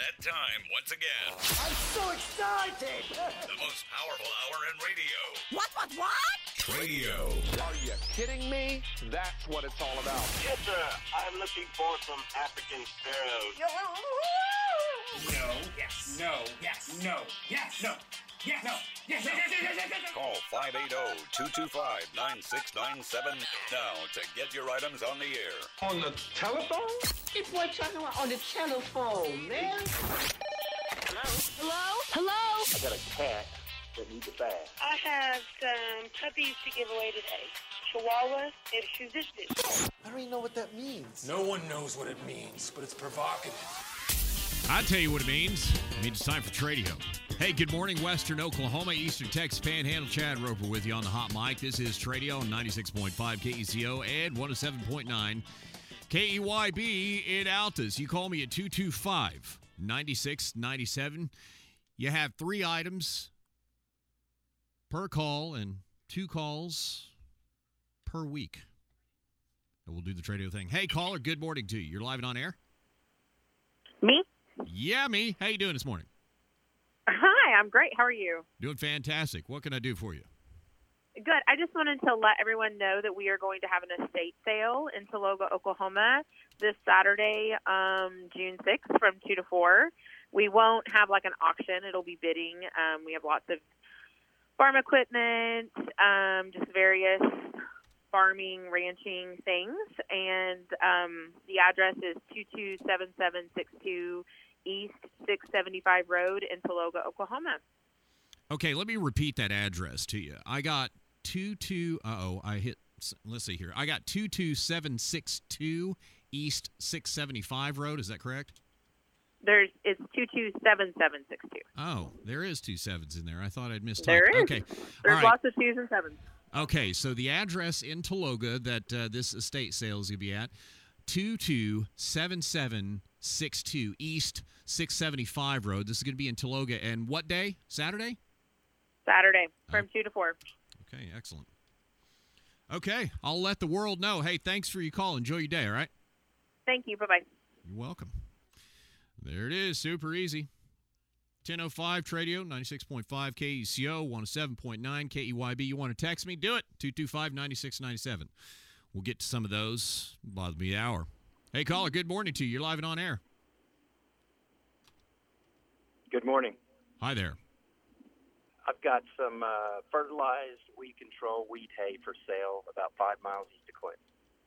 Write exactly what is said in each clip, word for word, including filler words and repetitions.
that time once again. I'm so excited! The most powerful hour in radio. What, what, what? Radio. Are you kidding me? That's what it's all about. Yes, sir. I'm looking for some African sparrows. No, yes, no, yes, no, yes, no, yes, no, yes, yes, yes, yes, yes, yes. Call five eight zero, two two five, nine six nine seven now to get your items on the air. On the telephone? This boy talking about on the telephone, man. Hello? Hello? I got a cat that needs a bath. I have some puppies to give away today. Chihuahua and Shih Tzu. I don't even know what that means. No one knows what it means, but it's provocative. I tell you what it means. It means it's time for Tradio. Hey, good morning, Western Oklahoma, Eastern Texas Panhandle. Chad Roper with you on the hot mic. This is Tradio on ninety-six point five K E C O and one oh seven point nine K E Y B in Altus. You call me at two two five, nine six nine seven. You have three items per call and two calls per week. And we'll do the Tradio thing. Hey, caller, good morning to you. You're live and on air? Me? Yeah, me. How you doing this morning? Hi, I'm great. How are you? Doing fantastic. What can I do for you? Good. I just wanted to let everyone know that we are going to have an estate sale in Tologa, Oklahoma this Saturday, um, June sixth from two to four. We won't have like an auction. It'll be bidding. Um, we have lots of farm equipment, um, just various farming, ranching things. And um, the address is two two seven seven six two East six seventy-five Road in Tologa, Oklahoma. Okay, let me repeat that address to you. I got two two. Uh-oh, I hit. Let's see here. I got two two seven six two East six seventy-five Road. Is that correct? There's it's two two seven seven six two. Oh, there is two sevens in there. I thought I'd missed. There is. Okay. There's All right. lots of twos and sevens. Okay, so the address in Tologa that uh, this estate sale is going to be at, two two seven seven six two East six seventy-five Road. This is going to be in Tologa. And what day? Saturday? Saturday from Oh. two to four. Okay, excellent. Okay, I'll let the world know. Hey, thanks for your call. Enjoy your day, all right? Thank you. Bye-bye. You're welcome. There it is, super easy. ten oh five Tradio, ninety-six point five K E C O, one oh seven point nine K E Y B. You want to text me? Do it, two two five, nine six nine seven. We'll get to some of those by the hour. Hey, caller, good morning to you. You're live and on air. Good morning. Hi there. I've got some uh, fertilized weed control wheat hay for sale about five miles east of Clinton.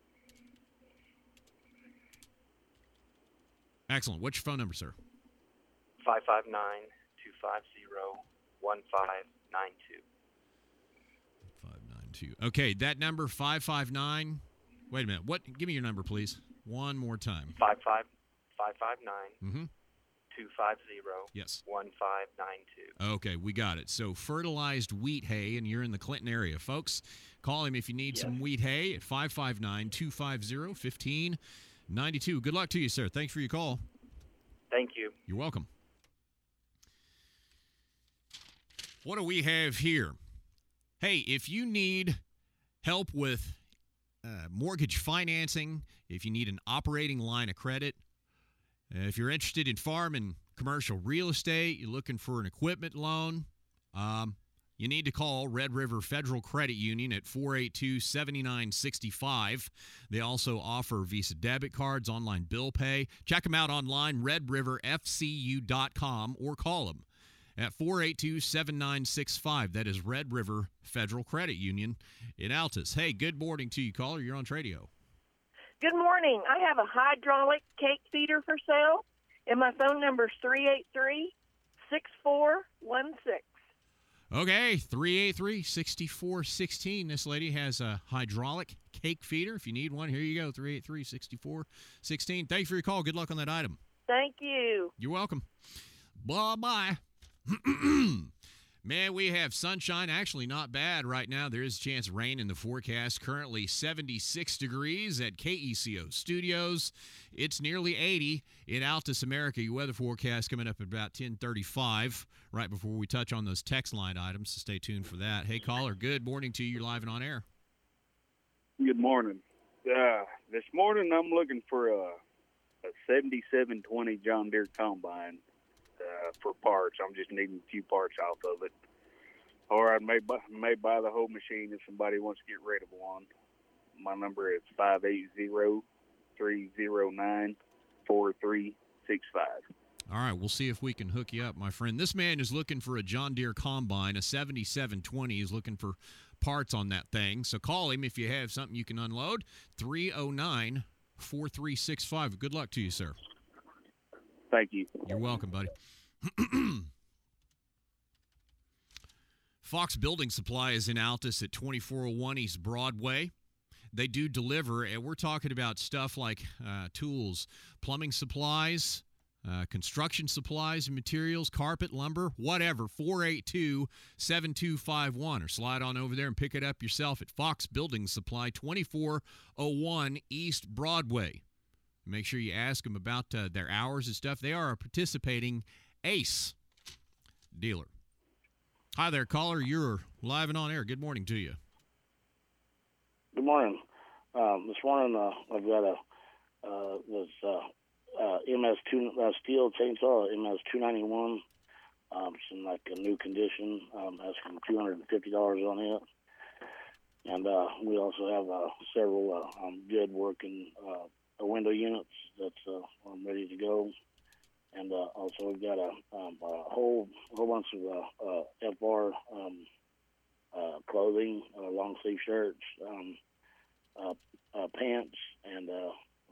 Excellent. What's your phone number, sir? five five nine, two five zero, one five nine two. five nine two. Okay, that number, five five nine. Wait a minute. What? Give me your number, please. One more time. five five five five nine, Mm-hmm. two five zero, Yes. one five nine two. Okay, we got it. So fertilized wheat hay, and you're in the Clinton area. Folks, call him if you need Yes. some wheat hay at five five nine, two five zero, one five nine two. Good luck to you, sir. Thanks for your call. Thank you. You're welcome. What do we have here? Hey, if you need help with uh, mortgage financing, if you need an operating line of credit, uh, if you're interested in farm and commercial real estate, you're looking for an equipment loan, um, you need to call Red River Federal Credit Union at four eight two, seven nine six five. They also offer Visa debit cards, online bill pay. Check them out online, red river f c u dot com, or call them at four eight two, seven nine six five. That is Red River Federal Credit Union in Altus. Hey, good morning to you, caller. You're on Tradio. Good morning. I have a hydraulic cake feeder for sale, and my phone number is three eight three, six four one six. Okay, three eight three, six four one six. This lady has a hydraulic cake feeder. If you need one, here you go, three eight three, six four one six. Thank you for your call. Good luck on that item. Thank you. You're welcome. Bye-bye. Man, we have sunshine. Actually, not bad right now. There is a chance of rain in the forecast. Currently seventy-six degrees at K E C O Studios. It's nearly eighty in Altus America. Your weather forecast coming up at about ten thirty-five, right before we touch on those text line items, so stay tuned for that. Hey, caller, good morning to you. You're live and on air. Good morning. Uh, this morning I'm looking for a, a seventy-seven twenty John Deere combine. for parts. I'm just needing a few parts off of it. Or I may buy, may buy the whole machine if somebody wants to get rid of one. My number is five eight zero, three zero nine, four three six five. All right, we'll see if we can hook you up, my friend. This man is looking for a John Deere combine, a seventy-seven twenty. He's looking for parts on that thing. So call him if you have something you can unload. three oh nine, four three six five. Good luck to you, sir. Thank you. You're welcome, buddy. Fox Building Supply is in Altus at twenty-four oh one East Broadway. They do deliver, and we're talking about stuff like uh, tools, plumbing supplies, uh, construction supplies and materials, carpet, lumber, whatever. four eight two, seven two five one, or slide on over there and pick it up yourself at Fox Building Supply, twenty-four oh one East Broadway. Make sure you ask them about uh, their hours and stuff. They are a participating ACE dealer. Hi there, caller. You're live and on air. Good morning to you. Good morning. Um, this morning uh, I've got a uh, this uh, uh, M S two uh, steel chainsaw, M S two ninety-one. Um, it's in like a new condition. Um, asking two hundred and fifty dollars on it. And uh, we also have uh, several uh, um, good working uh, window units that's uh, um, ready to go. And uh, also we've got a, um, a whole whole bunch of uh, uh, F R um, uh, clothing, uh, long sleeve shirts, um, uh, uh, pants, and uh,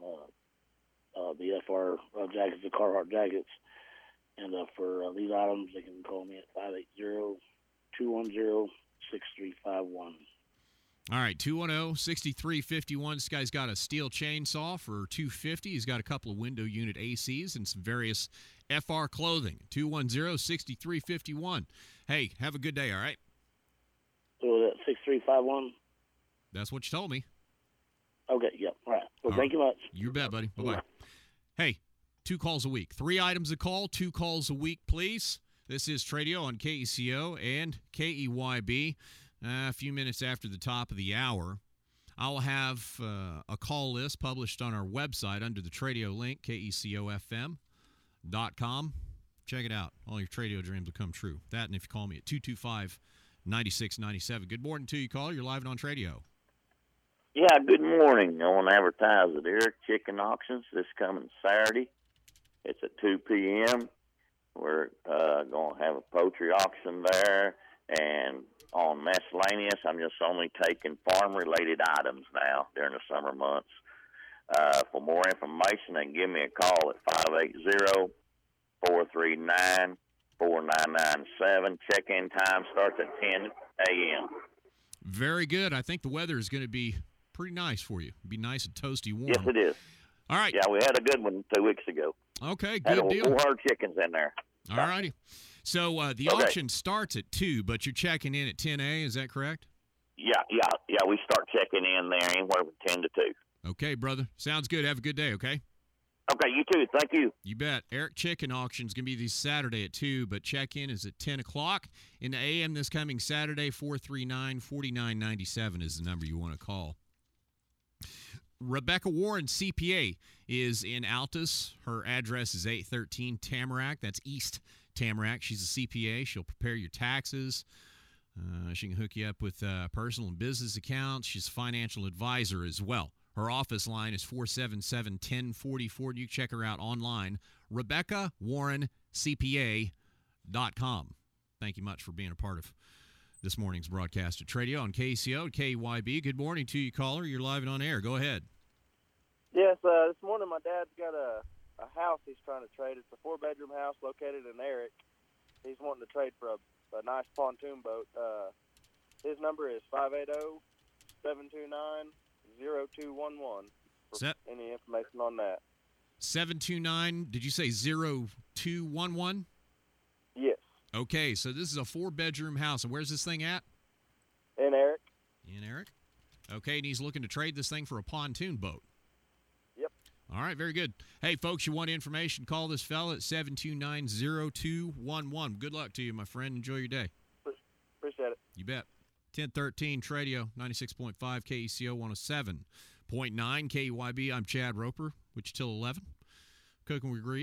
uh, uh, the F R uh, jackets, the Carhartt jackets. And uh, for uh, these items, they can call me at five eight zero, two one zero, six three five one. All right, two one zero, six three five one. This guy's got a steel chainsaw for two hundred fifty dollars. He's got a couple of window unit A Cs and some various F R clothing. two one zero, six three five one. Hey, have a good day, all right? So that six three five one? That's what you told me. Okay, yep, all right. Well, all thank right. you much. You bet, buddy. Bye-bye. Hey, two calls a week. Three items a call, two calls a week, please. This is Tradio on K E C O and K E Y B. Uh, a few minutes after the top of the hour, I'll have uh, a call list published on our website under the Tradio link, K E C O F M dot com. Check it out. All your Tradio dreams will come true. That, and if you call me at two two five, nine six nine seven. Good morning to you, caller. You're live and on Tradio. Yeah, good morning. I want to advertise at Eric Chicken Auctions this coming Saturday. It's at two p.m. We're uh, going to have a poultry auction there, and on miscellaneous, I'm just only taking farm-related items now during the summer months. Uh, for more information, they can give me a call at five eight zero, four three nine, four nine nine seven. Check-in time starts at ten a.m. Very good. I think the weather is going to be pretty nice for you. It'll be nice and toasty warm. Yes, it is. All right. Yeah, we had a good one two weeks ago. Okay, Had good a, deal. four hundred chickens in there. All righty. So uh, the Okay. auction starts at two, but you're checking in at ten a. Is that correct? Yeah, yeah, yeah. We start checking in there anywhere from ten to two. Okay, brother. Sounds good. Have a good day, okay? Okay, you too. Thank you. You bet. Eric Chicken Auction is going to be this Saturday at two, but check-in is at ten o'clock. In the A M this coming Saturday, four three nine, four nine nine seven is the number you want to call. Rebecca Warren, C P A, is in Altus. Her address is eight thirteen Tamarack. That's East Tamarack. She's a C P A. She'll prepare your taxes. Uh, she can hook you up with uh, personal and business accounts. She's a financial advisor as well. Her office line is four seven seven, one oh four four. You can check her out online, Rebecca Warren C P A dot com. Thank you much for being a part of this morning's broadcast at Tradio on K C O, K Y B. Good morning to you, caller. You're live and on air. Go ahead. Yes, uh, this morning my dad's got a, a house he's trying to trade. It's a four-bedroom house located in Eric. He's wanting to trade for a, a nice pontoon boat. Uh, his number is five eight zero, seven two nine, zero two one one for Set. any information on that. seven two nine, did you say zero two one one? Yes. Okay, so this is a four-bedroom house. And where's this thing at? In Eric. In Eric. Okay, and he's looking to trade this thing for a pontoon boat. Yep. All right, very good. Hey, folks, you want information, call this fella at seven two nine, zero two one one. Good luck to you, my friend. Enjoy your day. Appreciate it. You bet. ten thirteen Tradio, ninety-six point five K E C O, one oh seven point nine K E Y B. I'm Chad Roper, Wichita eleven. Cooking with Grease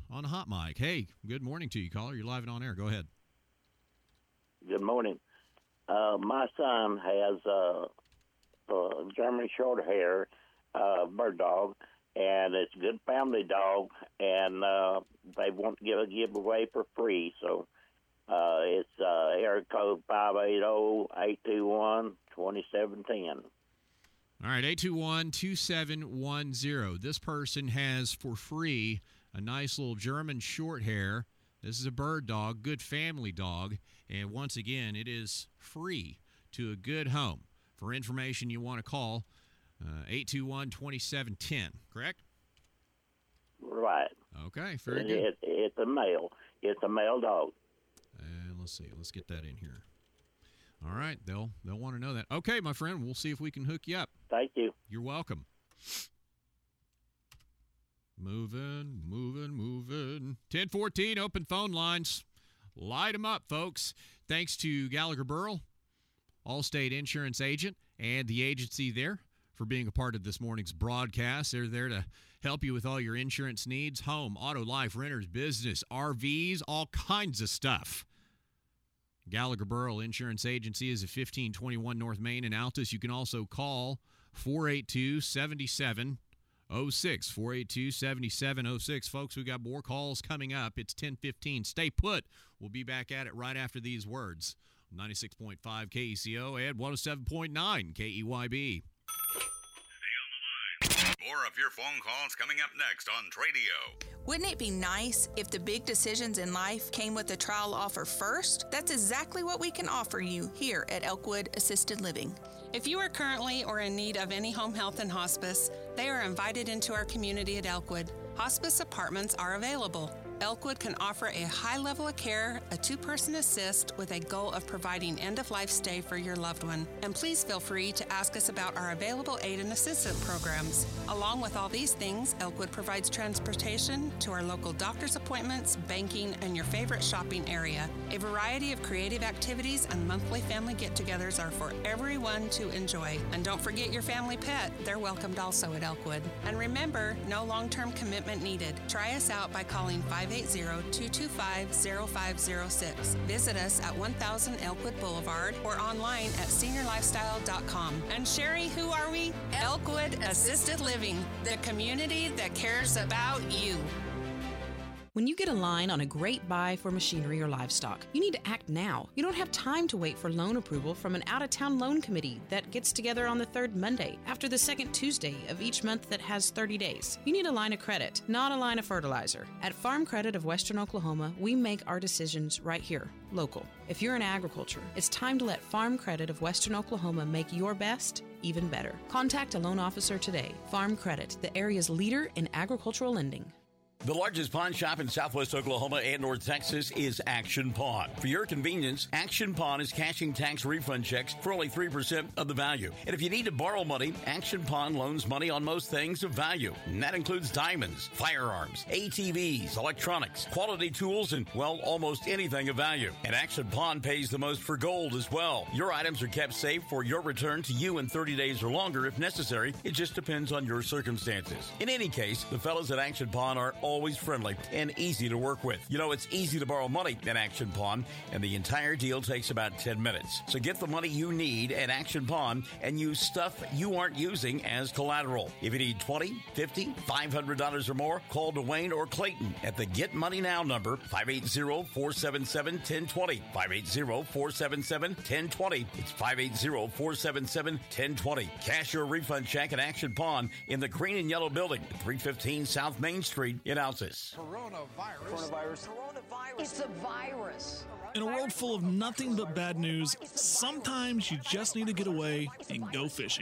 on the hot mic. Hey, good morning to you, caller. You're live and on air. Go ahead. Good morning. Uh, my son has a uh, uh, German short hair uh, bird dog, and it's a good family dog, and uh, they want to give a giveaway for free. So uh, it's uh, area code five eight zero, eight two one, two seven one zero. All right, eight two one, two seven one zero. This person has for free a nice little German short hair. This is a bird dog, good family dog. And once again, it is free to a good home. For information, you want to call uh, eight two one, two seven one zero, correct? Right. Okay, very it, good. It, it's a male. It's a male dog. And let's see. Let's get that in here. All right, they'll they'll want to know that. Okay, my friend, we'll see if we can hook you up. Thank you. You're welcome. Moving, moving, moving. ten fourteen, open phone lines. Light them up, folks. Thanks to Gallagher Burrell, Allstate Insurance Agent, and the agency there for being a part of this morning's broadcast. They're there to help you with all your insurance needs, home, auto, life, renters, business, R Vs, all kinds of stuff. Gallagher Burrell Insurance Agency is at fifteen twenty-one North Main in Altus. You can also call four eight two, seven seven oh six, four eight two, seven seven oh six. Folks, we got more calls coming up. It's ten fifteen. Stay put. We'll be back at it right after these words. ninety-six point five K E C O and one oh seven point nine K E Y B. More of your phone calls coming up next on Tradio. Wouldn't it be nice if the big decisions in life came with a trial offer first? That's exactly what we can offer you here at Elkwood Assisted Living. If you are currently or in need of any home health and hospice, they are invited into our community at Elkwood. Hospice apartments are available. Elkwood can offer a high level of care, a two-person assist with a goal of providing end-of-life stay for your loved one. And please feel free to ask us about our available aid and assistance programs. Along with all these things, Elkwood provides transportation to our local doctor's appointments, banking, and your favorite shopping area. A variety of creative activities and monthly family get-togethers are for everyone to enjoy. And don't forget your family pet. They're welcomed also at Elkwood. And remember, no long-term commitment needed. Try us out by calling five eight zero, two two five, zero five zero six. Visit us at one thousand Elkwood Boulevard or online at senior lifestyle dot com. And Sherry, who are we? Elkwood Assisted Living, the community that cares about you. When you get a line on a great buy for machinery or livestock, you need to act now. You don't have time to wait for loan approval from an out-of-town loan committee that gets together on the third Monday after the second Tuesday of each month that has thirty days. You need a line of credit, not a line of fertilizer. At Farm Credit of Western Oklahoma, we make our decisions right here, local. If you're in agriculture, it's time to let Farm Credit of Western Oklahoma make your best even better. Contact a loan officer today. Farm Credit, the area's leader in agricultural lending. The largest pawn shop in southwest Oklahoma and North Texas is Action Pawn. For your convenience, Action Pawn is cashing tax refund checks for only three percent of the value. And if you need to borrow money, Action Pawn loans money on most things of value. And that includes diamonds, firearms, A T Vs, electronics, quality tools, and, well, almost anything of value. And Action Pawn pays the most for gold as well. Your items are kept safe for your return to you in thirty days or longer if necessary. It just depends on your circumstances. In any case, the fellows at Action Pawn are always friendly and easy to work with. You know, it's easy to borrow money at Action Pawn, and the entire deal takes about ten minutes. So get the money you need at Action Pawn and use stuff you aren't using as collateral. If you need twenty dollars, fifty dollars, five hundred dollars or more, call Dwayne or Clayton at the Get Money Now number, five eight zero, four seven seven, one zero two zero, five eight zero, four seven seven, one zero two zero. It's five eight zero, four seven seven, one zero two zero. Cash your refund check at Action Pawn in the green and yellow building at three fifteen South Main Street in Altus. Coronavirus. Coronavirus. Coronavirus. It's a virus. In a world full of nothing but bad news, sometimes you just need to get away and go fishing.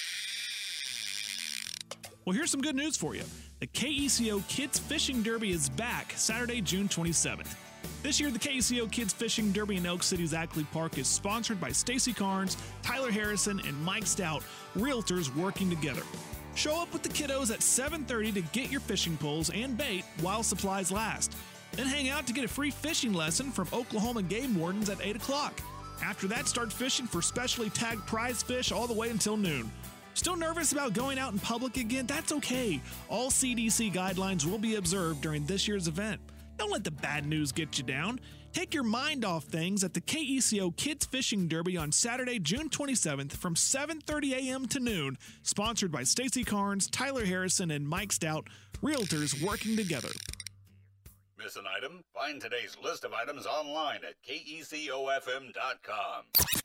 Well, here's some good news for you. The K E C O Kids Fishing Derby is back Saturday, June twenty-seventh. This year, the K E C O Kids Fishing Derby in Elk City's Ackley Park is sponsored by Stacy Carnes, Tyler Harrison, and Mike Stout, realtors working together. Show up with the kiddos at seven thirty to get your fishing poles and bait while supplies last. Then hang out to get a free fishing lesson from Oklahoma game wardens at eight o'clock. After that, start fishing for specially tagged prize fish all the way until noon. Still nervous about going out in public again? That's okay. All C D C guidelines will be observed during this year's event. Don't let the bad news get you down. Take your mind off things at the K E C O Kids Fishing Derby on Saturday, June twenty-seventh from seven thirty a.m. to noon. Sponsored by Stacy Carnes, Tyler Harrison, and Mike Stout, realtors working together. Miss an item? Find today's list of items online at K E C O F M dot com.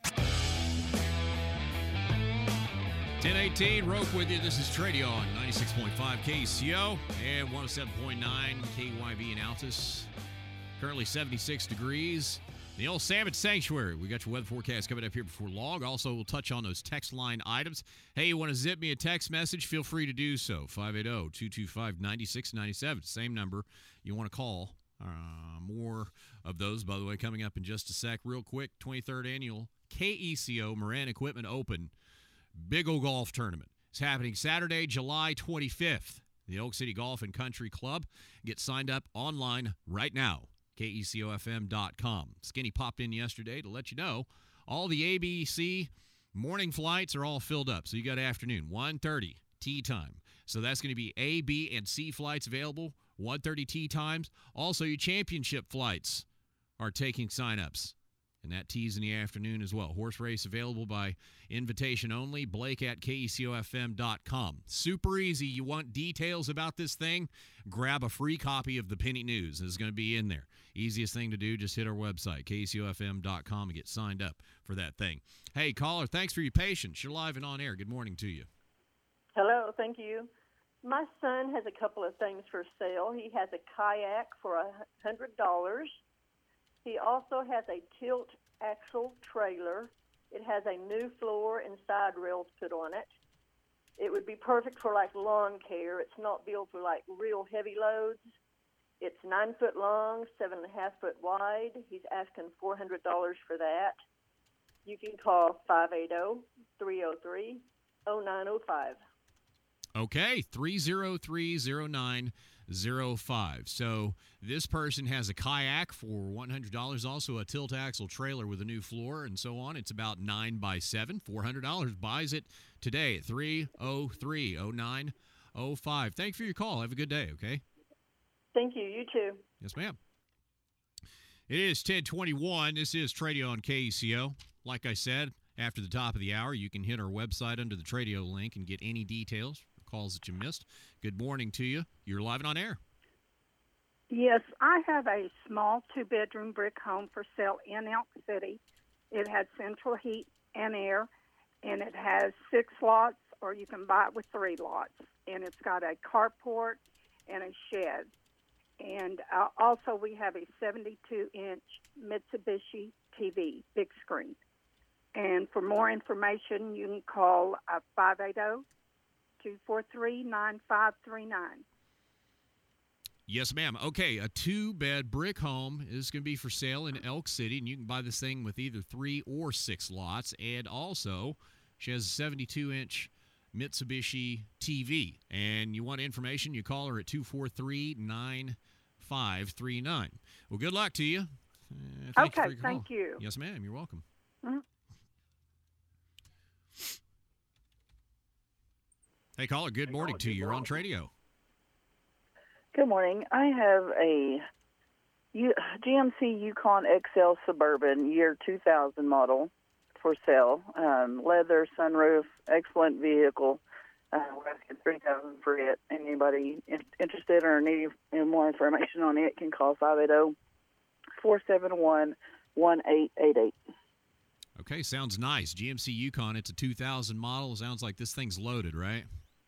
ten eighteen, Roke with you. This is Tradio on ninety-six point five K E C O and one oh seven point nine K Y V in Altus. Currently seventy-six degrees. The old Salmon Sanctuary. We got your weather forecast coming up here before long. Also, we'll touch on those text line items. Hey, you want to zip me a text message? Feel free to do so. five eight zero, two two five, nine six nine seven. Same number you want to call. Uh, more of those, by the way, coming up in just a sec. Real quick, twenty-third Annual K E C O Moran Equipment Open Big O Golf Tournament. It's happening Saturday, July twenty-fifth. The Elk City Golf and Country Club. Get signed up online right now. K E C O F M dot com. Skinny popped in yesterday to let you know all the A B C morning flights are all filled up. So you got afternoon, one thirty tee time. So that's going to be A, B, and C flights available, one thirty tee times. Also, your championship flights are taking sign-ups. And that tees in the afternoon as well. Horse race available by invitation only. Blake at K E C O F M dot com. Super easy. You want details about this thing? Grab a free copy of the Penny News. It's going to be in there. Easiest thing to do, just hit our website, K E C O F M dot com, and get signed up for that thing. Hey, caller, thanks for your patience. You're live and on air. Good morning to you. Hello, thank you. My son has a couple of things for sale. He has a kayak for one hundred dollars. He also has a tilt axle trailer. It has a new floor and side rails put on it. It would be perfect for like lawn care. It's not built for like real heavy loads. It's nine foot long, seven and a half foot wide. He's asking four hundred dollars for that. You can call five eight zero, three zero three, zero nine zero five. Okay, three zero three, zero nine zero five. So this person has a kayak for one hundred dollars, also a tilt axle trailer with a new floor and so on. It's about nine by seven, four hundred dollars. Buys it today at three zero three, zero nine zero five. Thanks for your call. Have a good day, okay? Thank you. You too. Yes, ma'am. It is ten twenty-one. This is Tradio on K E C O. Like I said, after the top of the hour, you can hit our website under the Tradio link and get any details, calls that you missed. Good morning to you. You're live and on air. Yes, I have a small two-bedroom brick home for sale in Elk City. It has central heat and air, and it has six lots, or you can buy it with three lots. And it's got a carport and a shed. And uh, also we have a seventy-two inch Mitsubishi T V, big screen. And for more information, you can call uh, five eight zero, two four three, nine five three nine. Yes, ma'am. Okay, a two-bed brick home is going to be for sale in Elk City, and you can buy this thing with either three or six lots. And also, she has a seventy-two inch Mitsubishi T V. And you want information, you call her at two four three, nine five three nine. Well, good luck to you. Uh, thank okay, you for thank call. you. Yes, ma'am. You're welcome. Mm-hmm. Hey, caller, good morning to you. You're on Tradio. Good morning. I have a U- G M C Yukon X L Suburban year two thousand model for sale. Um, leather, sunroof, excellent vehicle. Uh, we're asking three thousand dollars for it. Anybody in- interested or needing more information on it can call five eight zero, four seven one, one eight eight eight. Okay, sounds nice. G M C Yukon, it's a two thousand model. Sounds like this thing's loaded, right?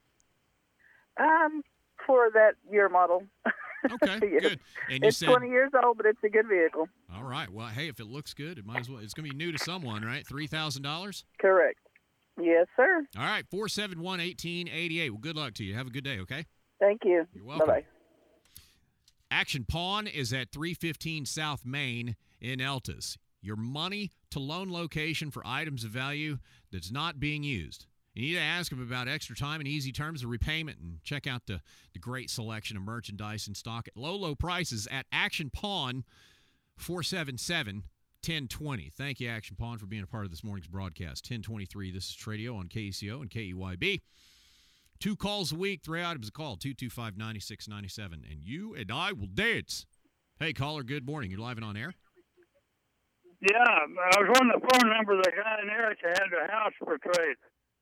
Um, for that year model. Okay, yes. good. And you it's said twenty years old, but it's a good vehicle. All right. Well, hey, if it looks good, it might as well. It's going to be new to someone, right? three thousand dollars? Correct. Yes, sir. All right, four seven one, one eight eight eight. Well, good luck to you. Have a good day, okay? Thank you. You're welcome. Bye-bye. Action Pawn is at three fifteen South Main in Eltis. Your money to loan location for items of value that's not being used. You need to ask them about extra time and easy terms of repayment, and check out the, the great selection of merchandise in stock at low, low prices at Action Pawn, four seven seven, ten twenty. Thank you, Action Pawn, for being a part of this morning's broadcast. ten twenty-three, this is Tradio on K E C O and K E Y B. Two calls a week, three items a call, two two five, nine six nine seven, and you and I will dance. Hey, caller, good morning. You're live and on air? Yeah, I was on the phone number. The guy in Eric had a house for trade.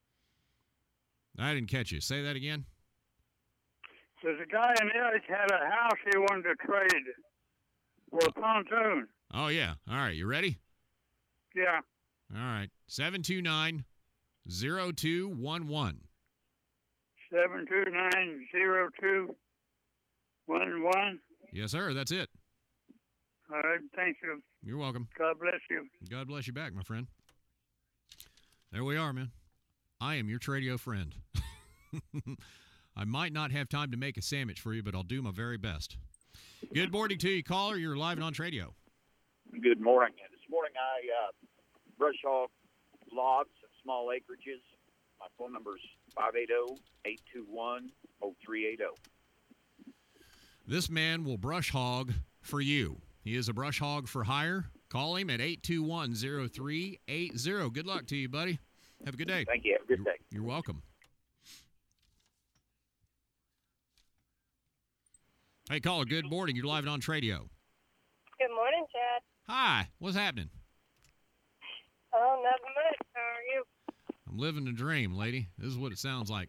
I didn't catch you. Say that again. Says the guy in Eric had a house he wanted to trade for a pontoon. Oh, yeah. All right. You ready? Yeah. All right. seven two nine, zero two one one. seven two nine, zero two one one. Yes, sir. That's it. All right. Thank you. You're welcome. God bless you. God bless you back, my friend. There we are, man. I am your Tradio friend. I might not have time to make a sandwich for you, but I'll do my very best. Good morning to you, caller. You're live and on Tradio. Good morning. This morning I uh, brush hog logs and small acreages. My phone number is five eight zero, eight two one, zero three eight zero. This man will brush hog for you. He is a brush hog for hire. Call him at eight two one, zero three eight zero. Good luck to you, buddy. Have a good day. Thank you. Have a good you're, day. You're welcome. Hey, caller, good morning. You're live and on Tradio. Good morning, Chad. Hi. What's happening? Oh, nothing much. How are you? I'm living the dream, lady. This is what it sounds like.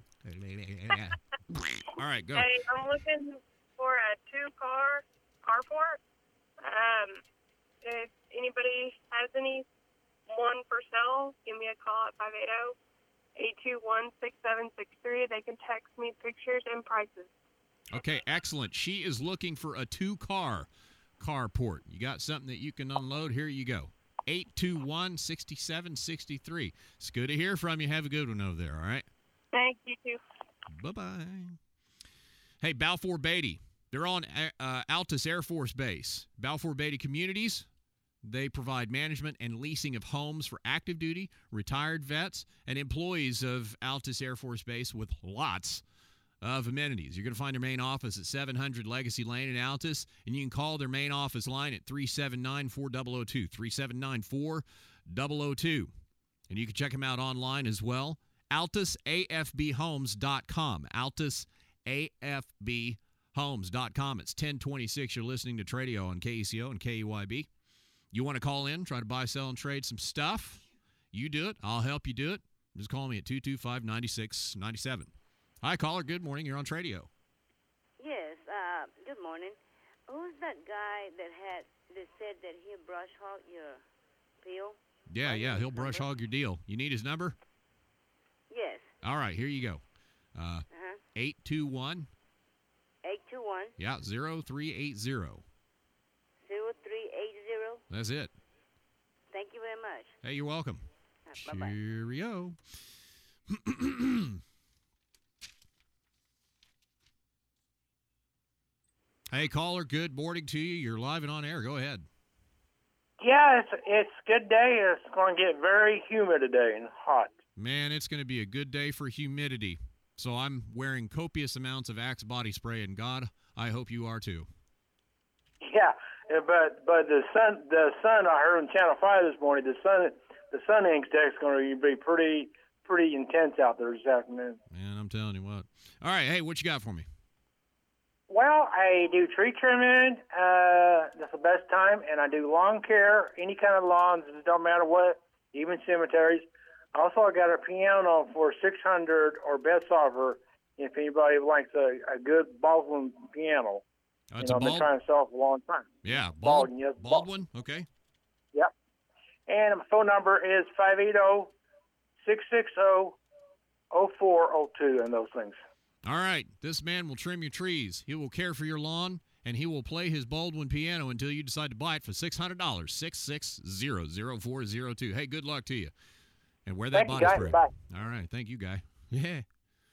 All right, go. Hey, I'm looking for a two-car carport. Um, if anybody has any one for sale, give me a call at five eight zero, eight two one, six seven six three. They can text me pictures and prices. Okay, excellent. She is looking for a two-car carport. You got something that you can unload? Here you go. eight two one, six seven six three. It's good to hear from you. Have a good one over there, all right? Thank you, too. Bye-bye. Hey, Balfour Beatty. They're on uh, Altus Air Force Base. Balfour Beatty Communities, they provide management and leasing of homes for active duty, retired vets, and employees of Altus Air Force Base with lots of amenities. You're going to find their main office at seven hundred Legacy Lane in Altus, and you can call their main office line at three seven nine, four zero zero two, three seven nine, four zero zero two. And you can check them out online as well, altus a f b homes dot com, altus a f b homes dot com. It's ten twenty-six. You're listening to Tradio on K E C O and K E Y B. You want to call in, try to buy, sell, and trade some stuff? You do it. I'll help you do it. Just call me at two two five, nine six nine seven. Hi, caller. Good morning. You're on Tradio. Yes. Uh, good morning. Who's that guy that had that said that he'll brush hog your peel? Yeah, yeah. He'll brush hog your deal. You need his number? Yes. All right. Here you go. Uh, Uh-huh. eight two one. eight two one. Yeah, zero three eight zero. zero three eight zero. That's it. Thank you very much. Hey, you're welcome. Uh, bye-bye. Cheerio. Hey, caller, good morning to you. You're live and on air. Go ahead. Yeah, it's it's a good day. It's going to get very humid today and hot. Man, it's going to be a good day for humidity. So I'm wearing copious amounts of Axe body spray, and God, I hope you are too. Yeah, but but the sun the sun I heard on Channel Five this morning. The sun the sun index is going to be pretty pretty intense out there this afternoon. Man, I'm telling you what. All right, hey, what you got for me? Well, I do tree trimming. Uh, that's the best time, and I do lawn care, any kind of lawns. It don't matter what, even cemeteries. Also, I got a piano for six hundred or best offer. If anybody likes a, a good Baldwin piano, Oh, you it's know, a I've been Bald- trying to sell it for a long time. Yeah, Bald- Baldwin, yes, Baldwin, okay. Yep. And my phone number is five eight zero, six six zero, zero four zero two and those things. All right, this man will trim your trees. He will care for your lawn, and he will play his Baldwin piano until you decide to buy it for six hundred dollars. six six zero, zero four zero two. Hey, good luck to you. And wear that Thank you, body guys. spray. Bye. All right, thank you, guy. Yeah.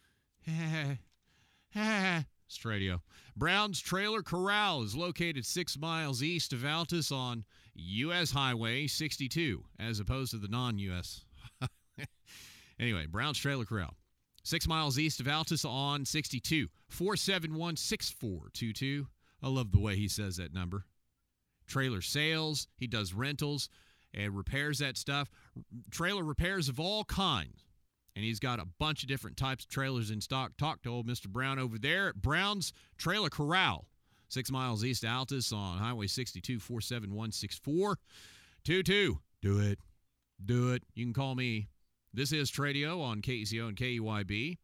It's Tradio. Brown's Trailer Corral is located six miles east of Altus on U S Highway sixty-two, as opposed to the non-U S Anyway, Brown's Trailer Corral. Six miles east of Altus on sixty-two. four seven one, six four two two. I love the way he says that number. Trailer sales. He does rentals. and repairs that stuff. Trailer repairs of all kinds. And he's got a bunch of different types of trailers in stock. Talk to old Mister Brown over there at Brown's Trailer Corral, six miles east of Altus on Highway sixty-two, four seven one six four two two. Do it. Do it. You can call me. This is Tradio on K E C O and K E Y B.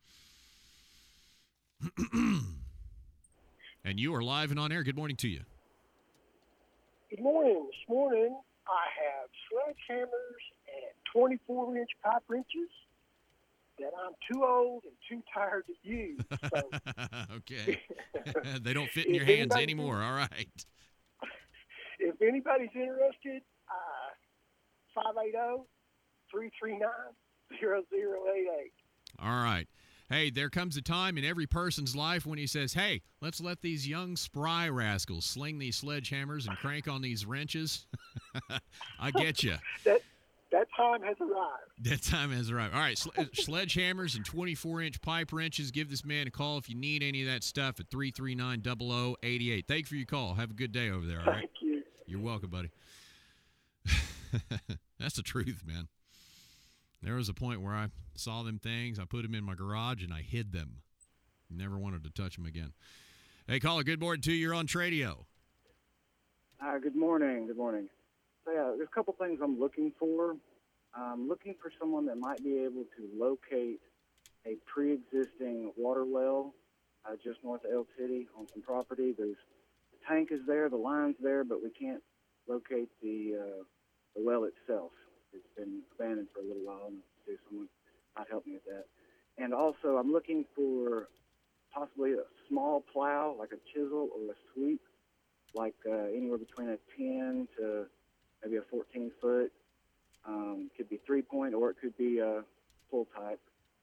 And you are live and on air. Good morning to you. Good morning. This morning, I have sledgehammers and twenty-four inch pipe wrenches that I'm too old and too tired to use. So. Okay. They don't fit in your hands anymore. All right. If anybody's interested, uh, five eight zero, three three nine, zero zero eight eight. All right. Hey, there comes a time in every person's life when he says, hey, let's let these young spry rascals sling these sledgehammers and crank on these wrenches. I get you. That, that time has arrived. That time has arrived. All right, sl- sledgehammers and twenty-four inch pipe wrenches. Give this man a call if you need any of that stuff at three three nine, zero zero eight eight. Thank you for your call. Have a good day over there, all right? Thank you. You're welcome, buddy. That's the truth, man. There was a point where I saw them things, I put them in my garage, and I hid them. Never wanted to touch them again. Hey, caller, good morning to you. You're on Tradio. Uh, good morning. Good morning. So, yeah, there's a couple things I'm looking for. I'm looking for someone that might be able to locate a pre-existing water well uh, just north of Elk City on some property. There's the tank is there, the line's there, but we can't locate the uh, the well itself. It's been abandoned for a little while, and so someone might help me with that. And also, I'm looking for possibly a small plow, like a chisel or a sweep, like uh, anywhere between a ten to maybe a fourteen foot. Um, could be three point, or it could be a full type.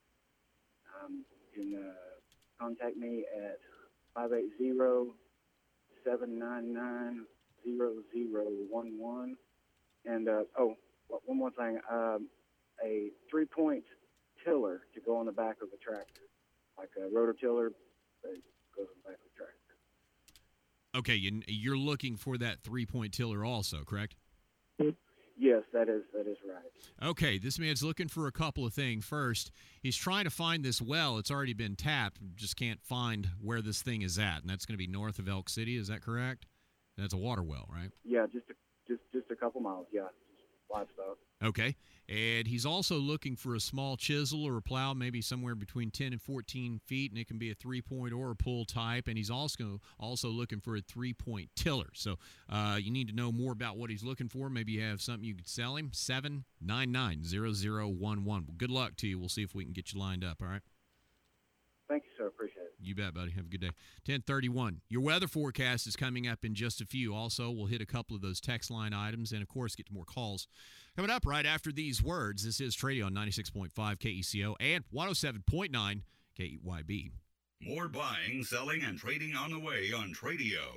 Um, you can uh, contact me at five eight zero, seven nine nine, zero zero one one. And, uh, oh, one more thing, um, a three-point tiller to go on the back of the tractor, like a rotor tiller that goes on the back of the tractor. Okay, you, you're looking for that three-point tiller also, correct? Yes, that is that is right. Okay, this man's looking for a couple of things. First, he's trying to find this well. It's already been tapped. Just can't find where this thing is at, and that's going to be north of Elk City. Is that correct? That's a water well, right? Yeah, just a, just just a couple miles. Yeah, livestock. Okay, and he's also looking for a small chisel or a plow, maybe somewhere between ten and fourteen feet, and it can be a three-point or a pull type, and he's also also looking for a three-point tiller. So uh, you need to know more about what he's looking for. Maybe you have something you could sell him. seven nine nine, zero zero one one. Well, good luck to you. We'll see if we can get you lined up, all right? Thank you, sir. Appreciate it. You bet, buddy. Have a good day. ten thirty-one. Your weather forecast is coming up in just a few. Also, we'll hit a couple of those text line items and, of course, get to more calls. Coming up right after these words, this is Tradio on ninety-six point five K E C O and one oh seven point nine K E Y B. More buying, selling, and trading on the way on Tradio.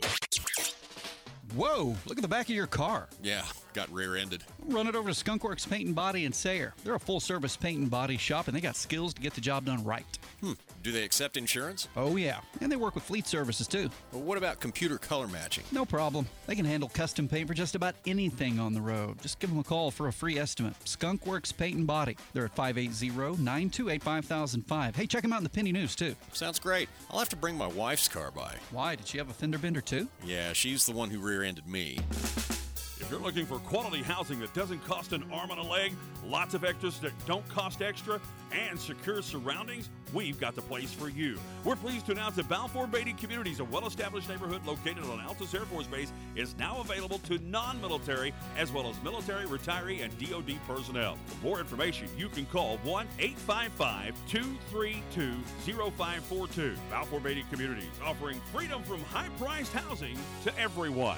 Whoa, look at the back of your car. Yeah, got rear-ended. Run it over to Skunkworks Paint and Body in Sayre. They're a full-service paint and body shop, and they got skills to get the job done right. Hmm. Do they accept insurance? Oh, yeah. And they work with fleet services, too. Well, what about computer color matching? No problem. They can handle custom paint for just about anything on the road. Just give them a call for a free estimate. Skunkworks Paint and Body. They're at five eight zero, nine two eight, five thousand five. Hey, check them out in the Penny News, too. Sounds great. I'll have to bring my wife's car by. Why? Did she have a fender bender, too? Yeah, she's the one who rear-ended me. If you're looking for quality housing that doesn't cost an arm and a leg, lots of extras that don't cost extra, and secure surroundings, we've got the place for you. We're pleased to announce that Balfour Beatty Communities, a well-established neighborhood located on Altus Air Force Base, is now available to non-military as well as military, retiree, and D O D personnel. For more information, you can call one eight five five, two three two, zero five four two. Balfour Beatty Communities, offering freedom from high-priced housing to everyone.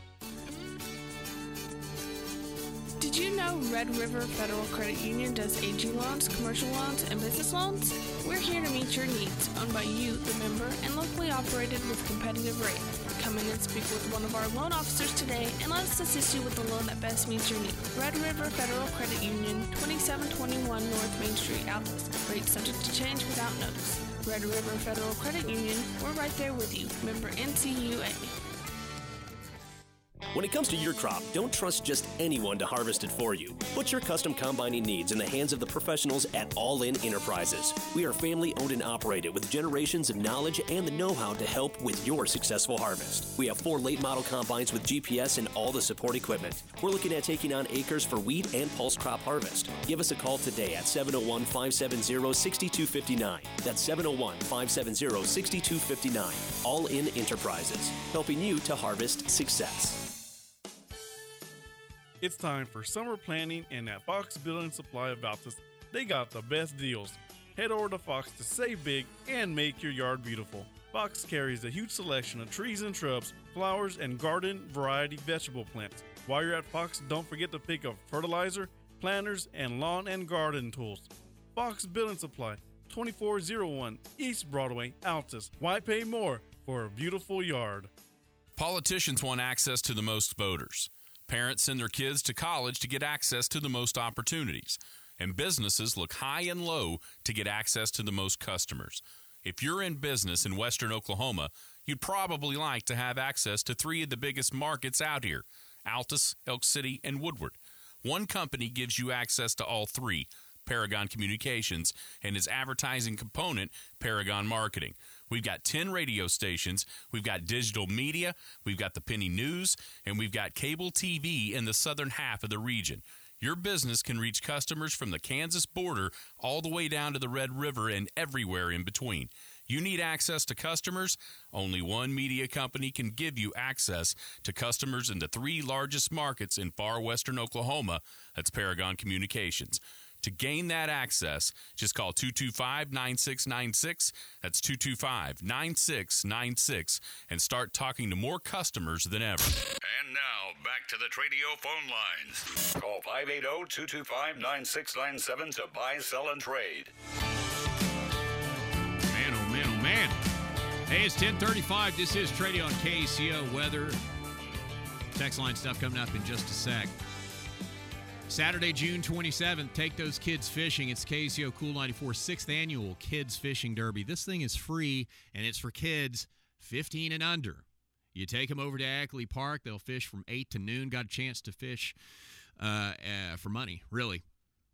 Did you know Red River Federal Credit Union does A G loans, commercial loans, and business loans? We're here to meet your needs, owned by you, the member, and locally operated with competitive rates. Come in and speak with one of our loan officers today and let us assist you with the loan that best meets your needs. Red River Federal Credit Union, twenty-seven twenty-one North Main Street, Altus. Rates subject to change without notice. Red River Federal Credit Union, we're right there with you. Member N C U A. When it comes to your crop, don't trust just anyone to harvest it for you. Put your custom combining needs in the hands of the professionals at All In Enterprises. We are family owned and operated with generations of knowledge and the know-how to help with your successful harvest. We have four late model combines with G P S and all the support equipment. We're looking at taking on acres for wheat and pulse crop harvest. Give us a call today at seven oh one, five seven zero, six two five nine. That's seven oh one, five seven zero, six two five nine. All In Enterprises, helping you to harvest success. It's time for summer planning, and at Fox Building Supply of Altus, they got the best deals. Head over to Fox to save big and make your yard beautiful. Fox carries a huge selection of trees and shrubs, flowers, and garden variety vegetable plants. While you're at Fox, don't forget to pick up fertilizer, planters, and lawn and garden tools. Fox Building Supply, twenty-four oh one East Broadway, Altus. Why pay more for a beautiful yard? Politicians want access to the most voters. Parents send their kids to college to get access to the most opportunities. And businesses look high and low to get access to the most customers. If you're in business in western Oklahoma, you'd probably like to have access to three of the biggest markets out here, Altus, Elk City, and Woodward. One company gives you access to all three, Paragon Communications, and its advertising component, Paragon Marketing. We've got ten radio stations, we've got digital media, we've got the Penny News, and we've got cable T V in the southern half of the region. Your business can reach customers from the Kansas border all the way down to the Red River and everywhere in between. You need access to customers? Only one media company can give you access to customers in the three largest markets in far western Oklahoma. That's Paragon Communications. To gain that access, just call two two five, nine six nine six. That's two two five, nine six nine six and start talking to more customers than ever. And now, back to the Tradio phone lines. Call five eight zero, two two five, nine six nine seven to buy, sell, and trade. Man, oh man, oh man. Hey, it's ten thirty-five. This is Tradio on K C O Weather. Text line stuff coming up in just a sec. Saturday, June twenty-seventh, take those kids fishing. It's K C O Cool ninety-four sixth Annual Kids Fishing Derby. This thing is free, and it's for kids fifteen and under. You take them over to Ackley Park. They'll fish from eight to noon. Got a chance to fish uh, uh, for money, really.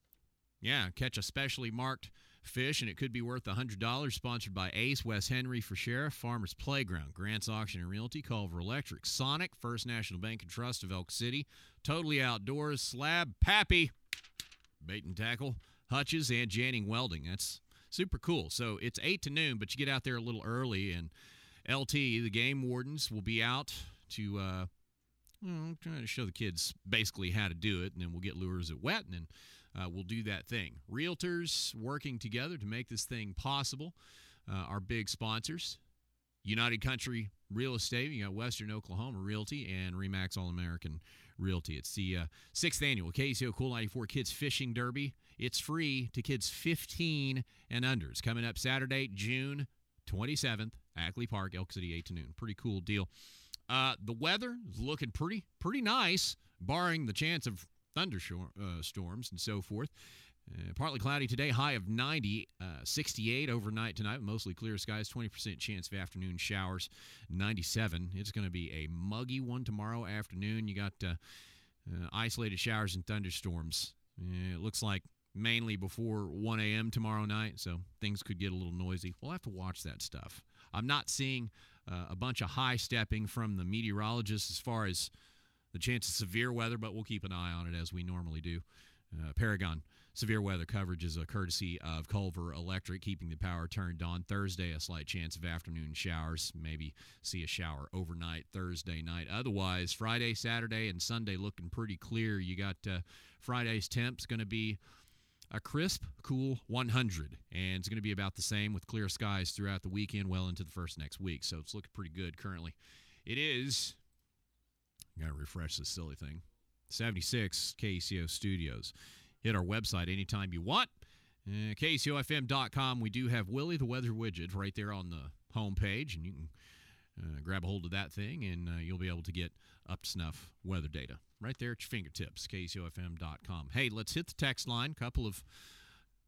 Yeah, catch a specially marked fish, and it could be worth one hundred dollars. Sponsored by Ace, Wes Henry for Sheriff, Farmers Playground, Grants Auction and Realty, Culver Electric, Sonic, First National Bank and Trust of Elk City, Totally Outdoors, Slab, Pappy, Bait and Tackle, Hutches, and Janning Welding. That's super cool. So it's eight to noon, but you get out there a little early, and L T, the game wardens, will be out to uh, well, trying to show the kids basically how to do it, and then we'll get lures at wet, and then Uh, we'll do that thing. Realtors working together to make this thing possible. Uh, our big sponsors, United Country Real Estate, you got Western Oklahoma Realty, and Remax All-American Realty. It's the uh, sixth annual K C O Cool ninety-four Kids Fishing Derby. It's free to kids fifteen and under. It's coming up Saturday, June twenty-seventh, Ackley Park, Elk City, eight to noon. Pretty cool deal. Uh, the weather is looking pretty, pretty nice, barring the chance of thunderstorms uh, storms and so forth. Uh, partly cloudy today, high of ninety, uh, sixty-eight overnight tonight, mostly clear skies, twenty percent chance of afternoon showers, ninety-seven. It's going to be a muggy one tomorrow afternoon. You got uh, uh, isolated showers and thunderstorms. Uh, it looks like mainly before one a.m. tomorrow night, so things could get a little noisy. We'll have to watch that stuff. I'm not seeing uh, a bunch of high stepping from the meteorologists as far as the chance of severe weather, but we'll keep an eye on it as we normally do. Uh, Paragon severe weather coverage is a courtesy of Culver Electric, keeping the power turned on. Thursday, a slight chance of afternoon showers. Maybe see a shower overnight Thursday night. Otherwise, Friday, Saturday, and Sunday looking pretty clear. You got uh, Friday's temps going to be a crisp, cool one hundred, and it's going to be about the same with clear skies throughout the weekend, well into the first next week. So it's looking pretty good currently. It is... Got to refresh this silly thing. seventy-six K C O Studios. Hit our website anytime you want. Uh, K C O F M dot com. We do have Willie the Weather Widget right there on the home page, and you can uh, grab a hold of that thing, and uh, you'll be able to get up-to-snuff weather data right there at your fingertips, K C O F M dot com. Hey, let's hit the text line. Couple of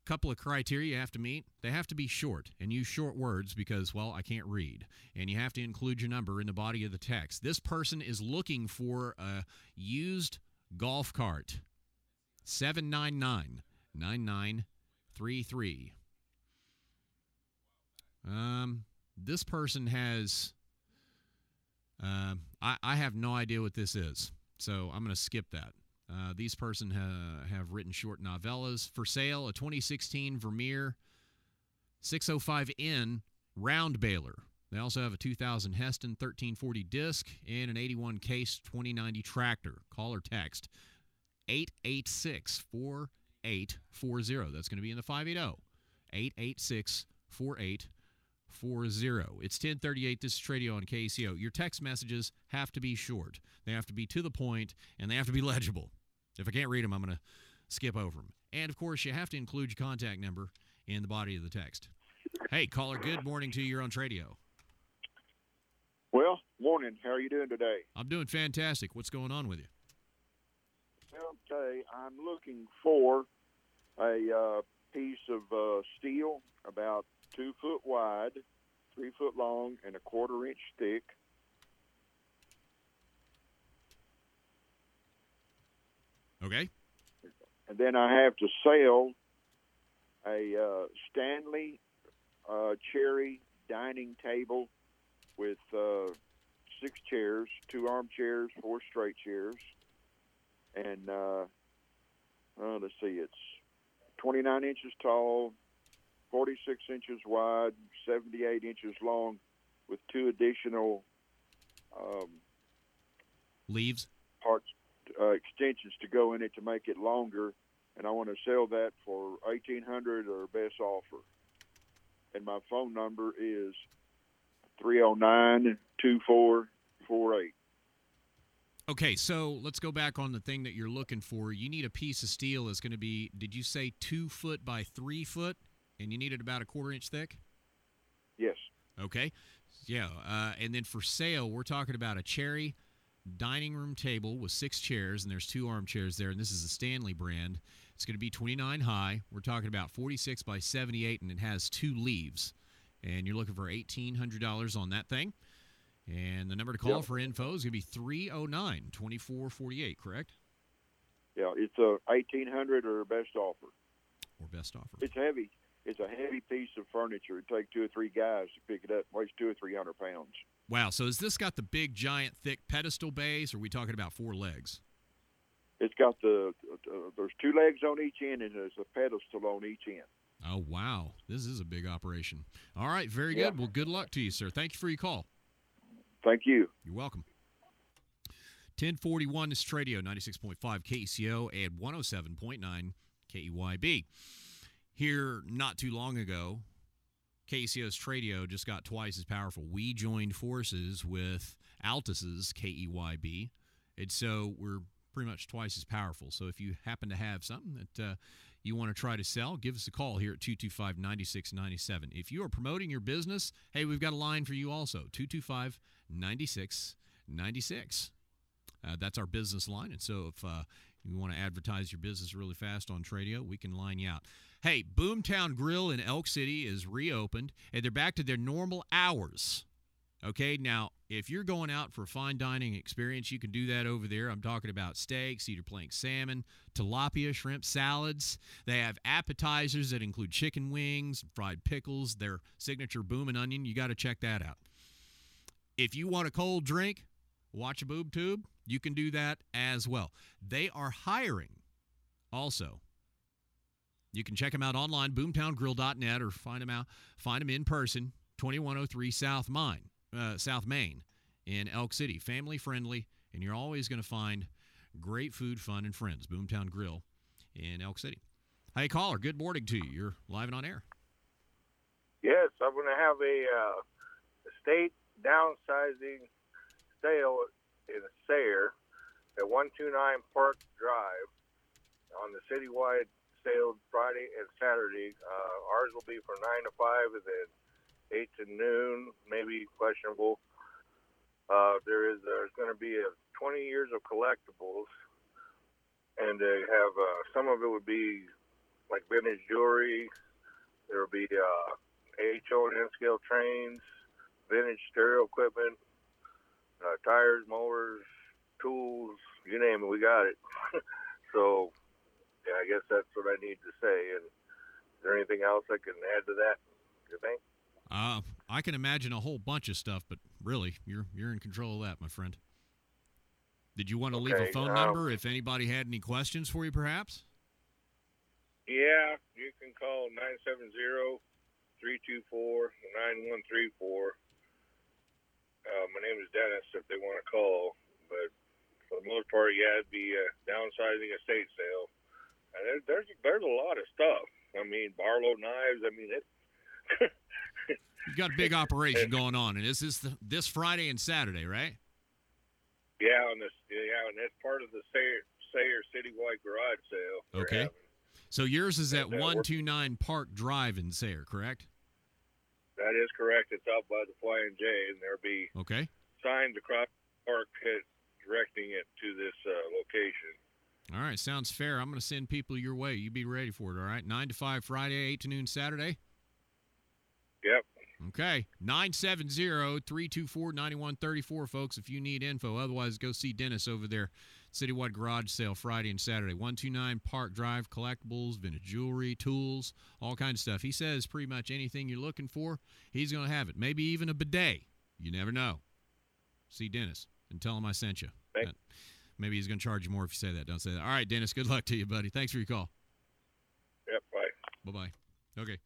couple of criteria you have to meet. They have to be short and use short words because, well, I can't read. And you have to include your number in the body of the text. This person is looking for a used golf cart. seven nine nine, nine nine three three. Um, this person has, uh, I, I have no idea what this is, so I'm going to skip that. Uh, these person ha- have written short novellas. For sale, a twenty sixteen Vermeer six oh five N round baler. They also have a two thousand Heston thirteen forty disc and an eighty-one Case twenty ninety tractor. Call or text eight eight six, four eight four zero. That's going to be in the five eight zero, eight eight six, four eight four zero. It's ten thirty-eight. This is Tradio on K C O. Your text messages have to be short. They have to be to the point, and they have to be legible. If I can't read them, I'm going to skip over them. And, of course, you have to include your contact number in the body of the text. Hey, caller, good morning to you. You're on Tradio. Well, morning. How are you doing today? I'm doing fantastic. What's going on with you? Okay, I'm looking for a uh, piece of uh, steel about two foot wide, three foot long, and a quarter inch thick. Okay. And then I have to sell a uh, Stanley uh, cherry dining table with uh, six chairs, two armchairs, four straight chairs, and uh, uh, let's see, it's twenty-nine inches tall, forty-six inches wide, seventy-eight inches long, with two additional um, leaves parts, uh, extensions to go in it to make it longer. And I want to sell that for eighteen hundred dollars or best offer. And my phone number is three oh nine, two four four eight. Okay, so let's go back on the thing that you're looking for. You need a piece of steel that's going to be, did you say two foot by three foot? And you need it about a quarter inch thick? Yes. Okay. Yeah. Uh, and then for sale, we're talking about a cherry dining room table with six chairs, and there's two armchairs there, and this is a Stanley brand. It's going to be twenty-nine high. We're talking about forty-six by seventy-eight, and it has two leaves. And you're looking for eighteen hundred dollars on that thing. And the number to call Yep. for info is going to be three oh nine, two four four eight, correct? Yeah, it's a eighteen hundred dollars or best offer. Or best offer. It's heavy. It's a heavy piece of furniture. It'd take two or three guys to pick it up. It weighs two or three hundred pounds. Wow, so has this got the big, giant, thick pedestal base, or are we talking about four legs? It's got the uh, there's two legs on each end, and there's a pedestal on each end. Oh, wow. This is a big operation. All right, very Yeah. good. Well, good luck to you, sir. Thank you for your call. Thank you. You're welcome. ten forty-one is Tradio, ninety-six point five K E C O and one oh seven point nine K E Y B. Here, not too long ago, K E C O's Tradio just got twice as powerful. We joined forces with Altus's K E Y B, and so we're pretty much twice as powerful. So if you happen to have something that uh, you want to try to sell, give us a call here at two two five, nine six nine seven. If you are promoting your business, hey, we've got a line for you also, two two five, nine six nine six. Uh, that's our business line, and so if uh, you want to advertise your business really fast on Tradio, we can line you out. Hey, Boomtown Grill in Elk City is reopened, and they're back to their normal hours. Okay, now, if you're going out for a fine dining experience, you can do that over there. I'm talking about steak, cedar plank salmon, tilapia, shrimp salads. They have appetizers that include chicken wings, fried pickles, their signature Boom and Onion. You got to check that out. If you want a cold drink, watch a boob tube, you can do that as well. They are hiring also. You can check them out online, boomtown grill dot net, or find them out, find them in person, twenty-one oh three South Main, uh, South Main in Elk City. Family friendly, and you're always going to find great food, fun, and friends. Boomtown Grill in Elk City. Hey, caller, good morning to you. You're live and on air. Yes, I'm going to have a uh, estate downsizing sale in Sayre at one twenty-nine Park Drive on the citywide sale Friday and Saturday. Uh, ours will be from nine to five and then eight to noon, maybe questionable. Uh, there is there's going to be a twenty years of collectibles, and they have uh, some of it would be like vintage jewelry. There will be uh, H O and N-scale trains, vintage stereo equipment, uh, tires, mowers, tools, you name it, we got it. So, yeah, I guess that's what I need to say. And is there anything else I can add to that, you think? Uh, I can imagine a whole bunch of stuff, but really, you're you're in control of that, my friend. Did you want to Okay, leave a phone um, number if anybody had any questions for you, perhaps? Yeah, you can call nine seven zero, three two four, nine one three four. Uh, my name is Dennis if they want to call, but for the most part, yeah, it'd be uh, downsizing estate sale. And there, there's there's a lot of stuff. I mean, Barlow knives. I mean, it. You've got a big operation going on, and this is the, this Friday and Saturday, right? Yeah, on this, yeah, and that's part of the Sayer, Sayer Citywide Garage Sale. we're Okay. having. So yours is at And, uh, one two nine Park Drive in Sayre, correct? That is correct. It's out by the Flying J, and there'll be Okay. signs across the park head, directing it to this uh, location. All right, sounds fair. I'm going to send people your way. You be ready for it, all right? nine to five Friday, eight to noon Saturday? Yep. Okay. nine seven zero, three two four, nine one three four, folks, if you need info. Otherwise, go see Dennis over there. Citywide Garage Sale Friday and Saturday. one two nine Park Drive, collectibles, vintage jewelry, tools, all kinds of stuff. He says pretty much anything you're looking for, he's going to have it. Maybe even a bidet. You never know. See Dennis and tell him I sent you. Thanks. Maybe he's going to charge you more if you say that. Don't say that. All right, Dennis, good luck to you, buddy. Thanks for your call. Yep, bye. Bye-bye. Okay.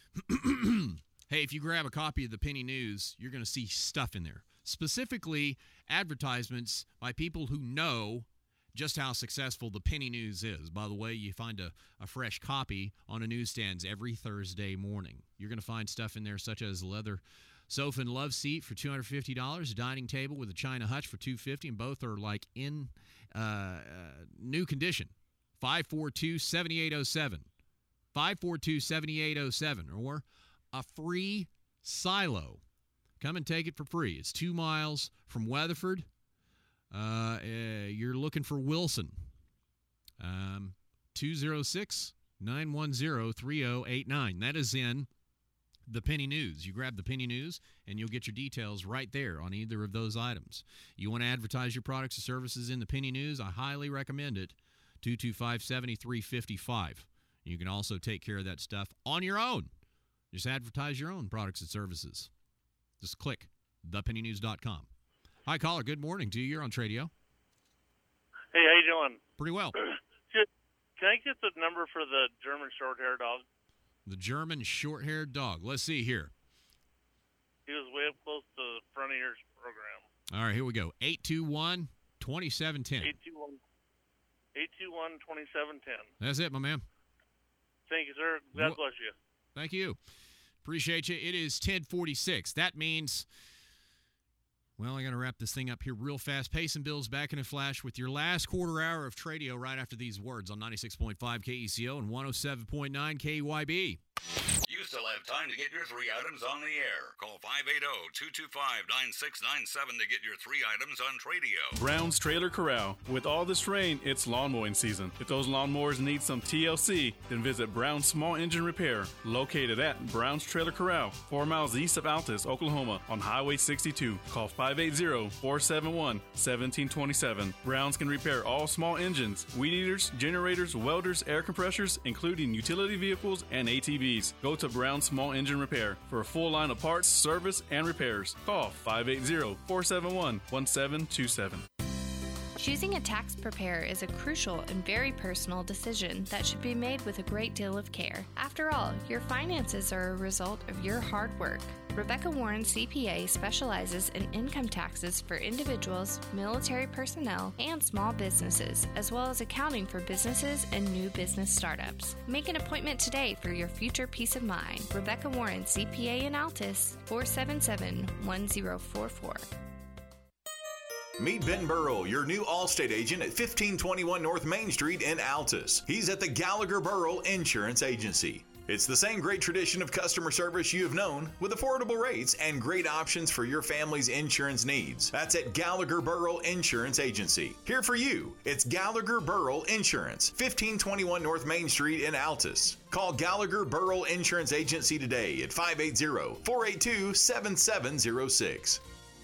Hey, if you grab a copy of the Penny News, you're going to see stuff in there. Specifically, advertisements by people who know just how successful the Penny News is. By the way, you find a, a fresh copy on the newsstands every Thursday morning. You're going to find stuff in there such as leather sofa and love seat for two hundred fifty dollars, dining table with a china hutch for two hundred fifty dollars, and both are like in uh, uh, new condition. five four two, seven eight zero seven. five four two, seven eight zero seven. Or a free silo. Come and take it for free. It's two miles from Weatherford. Uh, uh, you're looking for Wilson. Um, two oh six, nine one zero, three oh eight nine. That is in the Penny News. You grab the Penny News, and you'll get your details right there on either of those items. You want to advertise your products or services in the Penny News? I highly recommend it. two two five, seven three five five. You can also take care of that stuff on your own. Just advertise your own products and services. Just click the penny news dot com. Hi, caller. Good morning to you. You're on Tradio. Hey, how you doing? Pretty well. Can can I get the number for the German short-haired dog? The German short-haired dog. Let's see here. He was way up close to the front of your program. All right, here we go. eight two one, two seven one zero. eight two one, eight two one, two seven one zero. That's it, my man. Thank you, sir. God Wha- bless you. Thank you. Appreciate you. It is ten forty-six. That means, well, I got to wrap this thing up here real fast. Pace and Bills back in a flash with your last quarter hour of Tradio right after these words on ninety-six point five K E C O and one oh seven point nine K Y B. You still have time to get your three items on the air. Call five eight zero, two two five, nine six nine seven to get your three items on Tradio. Brown's Trailer Corral. With all this rain, it's lawn mowing season. If those lawnmowers need some T L C, then visit Brown's Small Engine Repair, located at Brown's Trailer Corral, four miles east of Altus, Oklahoma, on Highway sixty-two. Call five eight zero, four seven one, one seven two seven. Brown's can repair all small engines, weed eaters, generators, welders, air compressors, including utility vehicles and A T Vs. Go to Brown's Small Engine Repair for a full line of parts, service, and repairs. Call five eight zero, four seven one, one seven two seven. Choosing a tax preparer is a crucial and very personal decision that should be made with a great deal of care. After all, your finances are a result of your hard work. Rebecca Warren C P A specializes in income taxes for individuals, military personnel, and small businesses, as well as accounting for businesses and new business startups. Make an appointment today for your future peace of mind. Rebecca Warren C P A in Altus, four seven seven, one zero four four. Meet Ben Burrow, your new Allstate agent at fifteen twenty-one North Main Street in Altus. He's at the Gallagher Burrow Insurance Agency. It's the same great tradition of customer service you have known, with affordable rates and great options for your family's insurance needs. That's at Gallagher Burrell Insurance Agency. Here for you, it's Gallagher Burrell Insurance, fifteen twenty-one North Main Street in Altus. Call Gallagher Burrell Insurance Agency today at five eight zero, four eight two, seven seven zero six.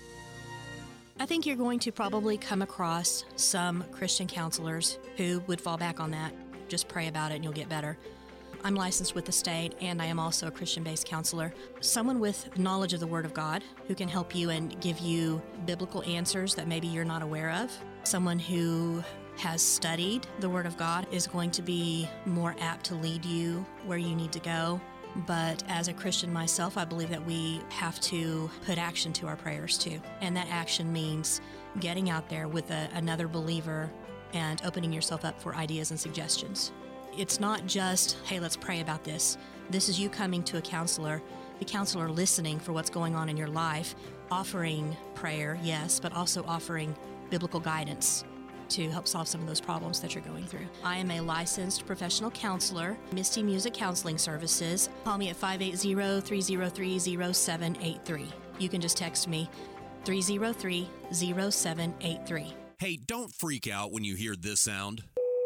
I think you're going to probably come across some Christian counselors who would fall back on that. Just pray about it and you'll get better. I'm licensed with the state, and I am also a Christian-based counselor. Someone with knowledge of the Word of God who can help you and give you biblical answers that maybe you're not aware of. Someone who has studied the Word of God is going to be more apt to lead you where you need to go. But as a Christian myself, I believe that we have to put action to our prayers too. And that action means getting out there with a, another believer and opening yourself up for ideas and suggestions. It's not just, hey, let's pray about this. This is you coming to a counselor, the counselor listening for what's going on in your life, offering prayer, yes, but also offering biblical guidance to help solve some of those problems that you're going through. I am a licensed professional counselor, Misty Music Counseling Services. Call me at five eight zero, three zero three, zero seven eight three. You can just text me three zero three, zero seven eight three. Hey, don't freak out when you hear this sound.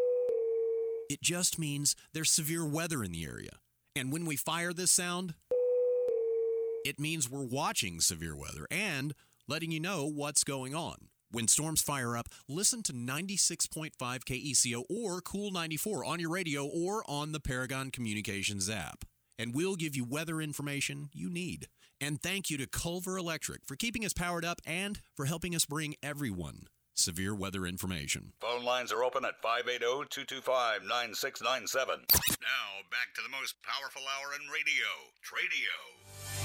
It just means there's severe weather in the area. And when we fire this sound, it means we're watching severe weather and letting you know what's going on. When storms fire up, listen to ninety-six point five K E C O or Cool ninety-four on your radio or on the Paragon Communications app. And we'll give you weather information you need. And thank you to Culver Electric for keeping us powered up and for helping us bring everyone severe weather information. Phone lines are open at five eight zero, two two five, nine six nine seven. Now, back to the most powerful hour in radio, Tradio.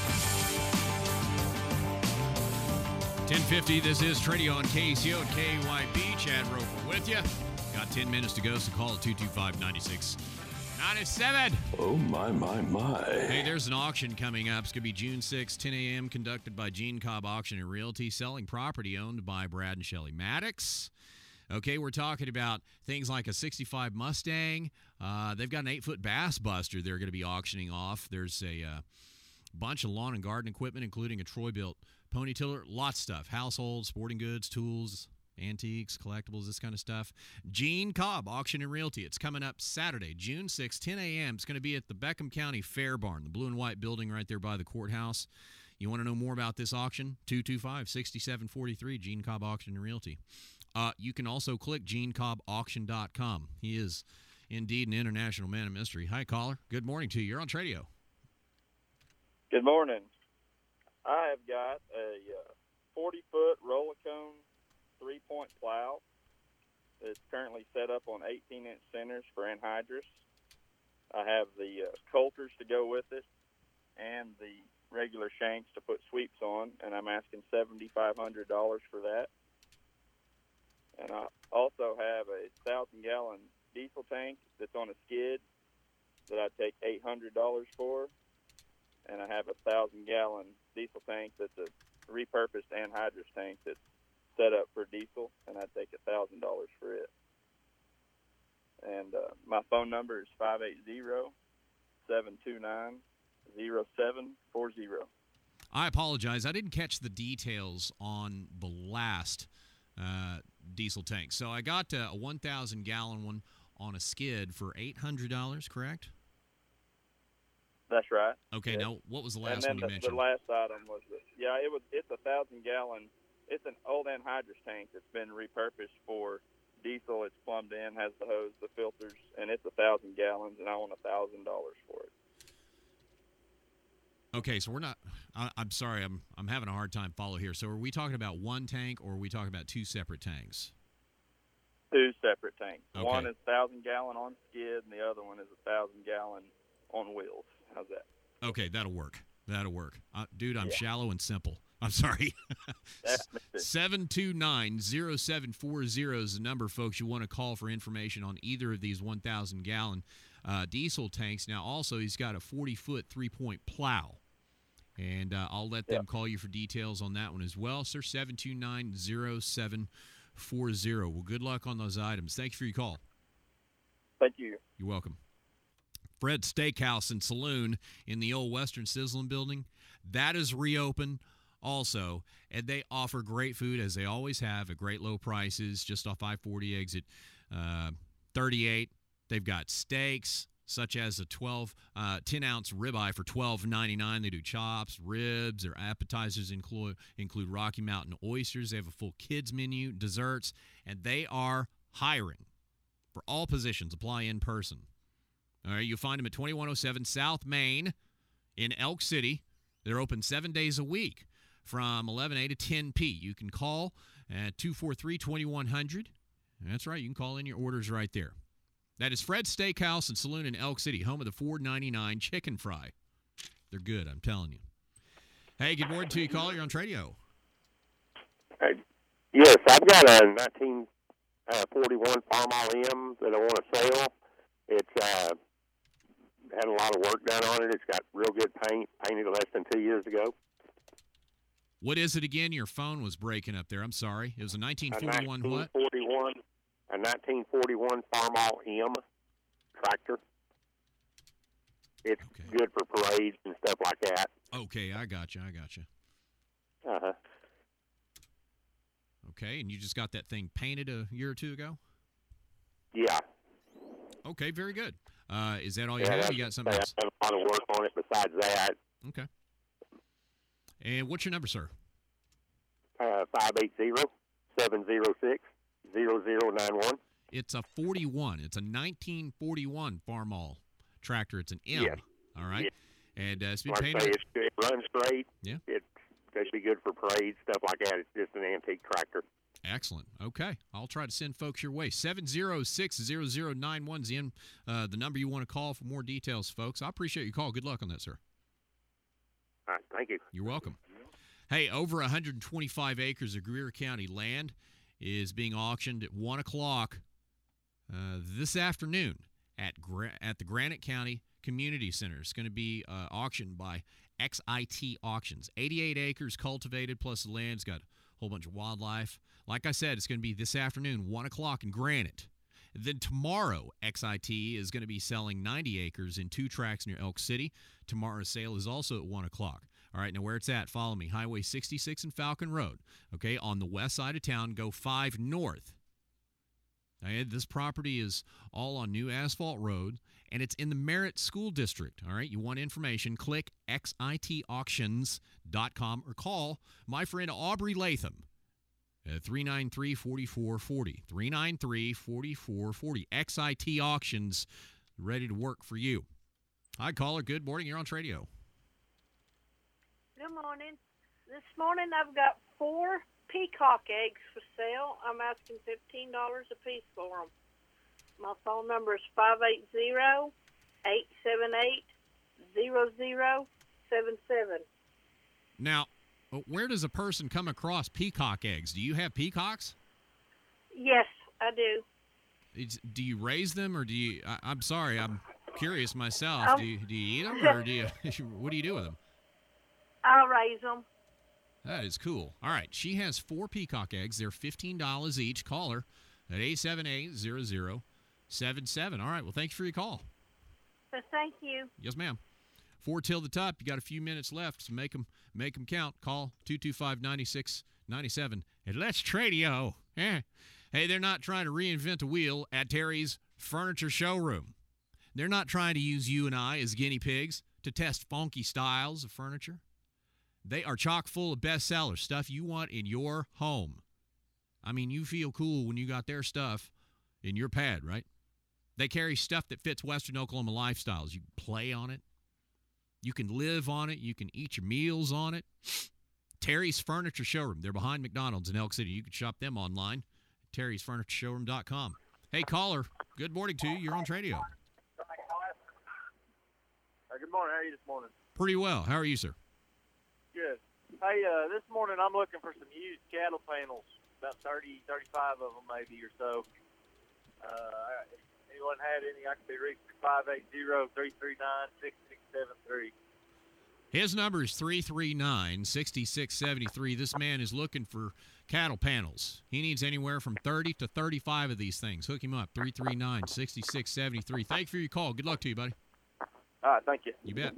ten fifty, this is Tradio on K C O and K Y B. Chad Roper with you. Got ten minutes to go, so call it two two five, nine six nine seven. Oh, my, my, my. Hey, there's an auction coming up. It's going to be June sixth, ten a.m., conducted by Gene Cobb Auction and Realty, selling property owned by Brad and Shelley Maddox. Okay, we're talking about things like a sixty-five Mustang. Uh, they've got an eight-foot Bass Buster they're going to be auctioning off. There's a uh, bunch of lawn and garden equipment, including a Troy-built pony tiller, lots of stuff, household, sporting goods, tools, antiques, collectibles, this kind of stuff. Gene Cobb Auction and Realty. It's coming up Saturday, June sixth, ten a.m. It's going to be at the Beckham County Fair Barn, the blue and white building right there by the courthouse. You want to know more about this auction? two two five, six seven four three, Gene Cobb Auction and Realty. Uh, you can also click gene cobb auction dot com. He is indeed an international man of mystery. Hi, caller. Good morning to you. You're on Tradio. Good morning. I have got a forty-foot uh, Rollicone three-point plow. It's currently set up on eighteen-inch centers for anhydrous. I have the uh, coulters to go with it and the regular shanks to put sweeps on, and I'm asking seven thousand five hundred dollars for that. And I also have a one thousand gallon diesel tank that's on a skid that I take eight hundred dollars for. And I have a one thousand gallon diesel tank that's a repurposed anhydrous tank that's set up for diesel, and I take one thousand dollars for it. And uh, my phone number is five eight zero, seven two nine, zero seven four zero. I apologize. I didn't catch the details on the last uh, diesel tank. So I got a one thousand gallon one on a skid for eight hundred dollars, correct? That's right. Okay, yeah. Now what was the last and then one you the, mentioned? The last item was, the, yeah, it was. It's a thousand gallon. It's an old anhydrous tank that's been repurposed for diesel. It's plumbed in, has the hose, the filters, and it's a thousand gallons, and I want a thousand dollars for it. Okay, so we're not. I, I'm sorry, I'm I'm having a hard time follow here. So are we talking about one tank, or are we talking about two separate tanks? Two separate tanks. Okay. One is thousand gallon on skid, and the other one is a thousand gallon on wheels. How's that? Okay, that'll work. That'll work. Uh, dude, I'm Yeah. shallow and simple. I'm sorry. seven two nine, zero seven four zero is the number, folks. You want to call for information on either of these one thousand gallon uh, diesel tanks. Now, also, he's got a forty-foot three-point plow. And uh, I'll let them Yep. call you for details on that one as well. Sir, seven two nine, zero seven four zero. Well, good luck on those items. Thank you for your call. Thank you. You're welcome. Fred's Steakhouse and Saloon in the old Western Sizzlin' building. That is reopened also, and they offer great food, as they always have, at great low prices, just off I forty exit uh, thirty-eight. They've got steaks, such as a twelve, uh, ten-ounce ribeye for twelve ninety-nine. They do chops, ribs. Their appetizers include, include Rocky Mountain oysters. They have a full kids menu, desserts, and they are hiring for all positions. Apply in person. All right, you'll find them at twenty-one oh seven South Main in Elk City. They're open seven days a week from eleven a to ten p. You can call at two four three, two one zero zero. That's right, you can call in your orders right there. That is Fred's Steakhouse and Saloon in Elk City, home of the four ninety-nine chicken fry. They're good, I'm telling you. Hey, good morning to you, caller. You're on Tradio. Hey, yes, I've got a nineteen forty-one Farmall M that I want to sell. It's uh, had a lot of work done on it. It's got real good paint, painted less than two years ago. What is it again? Your phone was breaking up there. I'm sorry. It was a nineteen forty-one a what? nineteen forty-one, a nineteen forty-one Farmall M tractor. It's okay. Good for parades and stuff like that. Okay, I got you. I got you. Uh-huh. Okay, and you just got that thing painted a year or two ago? Yeah. Okay, very good. Uh, is that all you yeah, have? You got something else? I've done a lot of work on it besides that. Okay. And what's your number, sir? Uh, five eight zero, seven zero six, zero zero nine one. It's a forty-one. It's a nineteen forty-one Farmall tractor. It's an M. Yes. All right. Yes. And uh, it's been like painted. I say, it's, it runs great. Yeah. It's going to be good for parades, stuff like that. It's just an antique tractor. Excellent. Okay. I'll try to send folks your way. seven zero six, zero zero nine one is the, uh, the number you want to call for more details, folks. I appreciate your call. Good luck on that, sir. All right. Thank you. You're welcome. Hey, over one hundred twenty-five acres of Greer County land is being auctioned at one o'clock uh, this afternoon at Gra- at the Granite County Community Center. It's going to be uh, auctioned by X I T Auctions. eighty-eight acres cultivated, plus the land's got a whole bunch of wildlife. Like I said, it's going to be this afternoon, one o'clock in Granite. Then tomorrow, X I T is going to be selling ninety acres in two tracts near Elk City. Tomorrow's sale is also at one o'clock. All right, now where it's at, follow me. Highway sixty-six and Falcon Road. Okay, on the west side of town, go five north. Okay, this property is all on new asphalt road, and it's in the Merritt School District. All right, you want information, click X I T auctions dot com or call my friend Aubrey Latham at three nine three, four four four zero. three nine three, four four four zero. X I T Auctions, ready to work for you. Hi, caller. Good morning. You're on Tradio. Good morning. This morning I've got four peacock eggs for sale. I'm asking fifteen dollars a piece for them. My phone number is five eight zero, eight seven eight, zero zero seven seven. Now, where does a person come across peacock eggs? Do you have peacocks? Yes, I do. It's, do you raise them, or do you? I, I'm sorry, I'm curious myself. Um, do you do you eat them, or do you? What do you do with them? I'll raise them. That is cool. All right, she has four peacock eggs. They're fifteen dollars each. Call her at eight seven eight, zero zero seven seven. All right, well, thank you for your call. So thank you. Yes, ma'am. Four till the top. You got a few minutes left, so make them make them count. Call two two five, nine six nine seven. And let's Tradio. Eh. Hey, they're not trying to reinvent a wheel at Terry's Furniture Showroom. They're not trying to use you and I as guinea pigs to test funky styles of furniture. They are chock full of bestsellers, stuff you want in your home. I mean, you feel cool when you got their stuff in your pad, right? They carry stuff that fits Western Oklahoma lifestyles. You can play on it. You can live on it. You can eat your meals on it. Terry's Furniture Showroom. They're behind McDonald's in Elk City. You can shop them online at terrys furniture showroom dot com. Hey, caller, good morning to you. You're on Tradio. Uh, good morning. How are you this morning? Pretty well. How are you, sir? Good. Hey, uh, this morning I'm looking for some used cattle panels, about thirty, thirty-five of them maybe or so. Uh, if anyone had any, I could be reached at five eight zero, three three nine, six six seven three. His number is three three nine, six six seven three. This man is looking for cattle panels. He needs anywhere from thirty to thirty-five of these things. Hook him up, three three nine, six six seven three. Thank you for your call. Good luck to you, buddy. All right, thank you. You bet.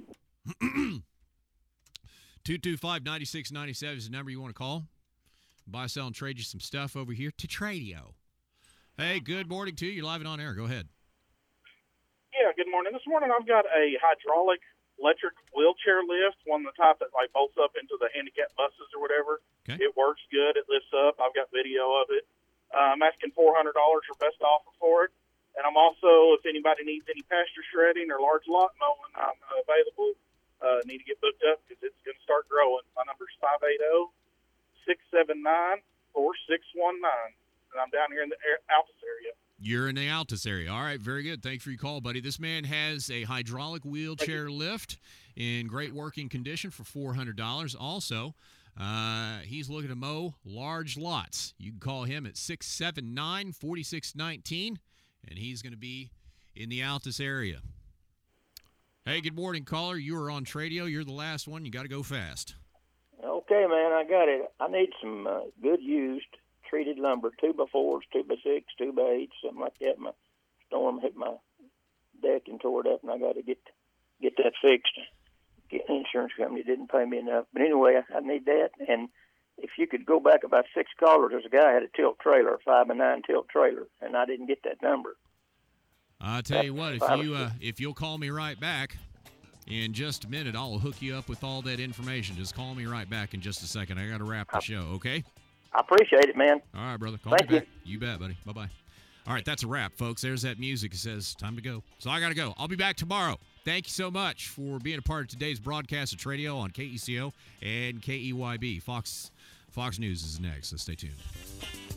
two two five, nine six nine seven is the number you want to call. Buy, sell, and trade you some stuff over here to Tradio. Hey, good morning to you. You're live and on air. Go ahead. Yeah, good morning. This morning I've got a hydraulic electric wheelchair lift, one of the type that like bolts up into the handicap buses or whatever. Okay. It works good. It lifts up. I've got video of it. Uh, I'm asking four hundred dollars for best offer for it. And I'm also, if anybody needs any pasture shredding or large lot mowing, I'm uh, available. Uh, need to get booked up because it's going to start growing. My number's five eight zero, six seven nine, four six one nine. And I'm down here in the Altus area. You're in the Altus area. All right, very good. Thanks for your call, buddy. This man has a hydraulic wheelchair lift in great working condition for four hundred dollars. Also, uh, he's looking to mow large lots. You can call him at six seven nine, four six one nine, and he's going to be in the Altus area. Hey, good morning, caller. You are on Tradio. You're the last one. You got to go fast. Okay, man, I got it. I need some uh, good used treated lumber, two by fours, two by six, two by eight, something like that. My storm hit my deck and tore it up, and I got to get get that fixed. Get an insurance company didn't pay me enough, but anyway, I, I need that. And if you could go back about six callers, there's a guy who had a tilt trailer, a five by nine tilt trailer, and I didn't get that number. I'll tell you what, if you uh, if you'll call me right back in just a minute, I'll hook you up with all that information. Just call me right back in just a second. I got to wrap the show, okay? I appreciate it, man. All right, brother. Call Thank me you. back. You bet, buddy. Bye-bye. All right, that's a wrap, folks. There's that music. It says time to go. So I got to go. I'll be back tomorrow. Thank you so much for being a part of today's broadcast of Tradio on K E C O and K E Y B. Fox, Fox News is next, so stay tuned.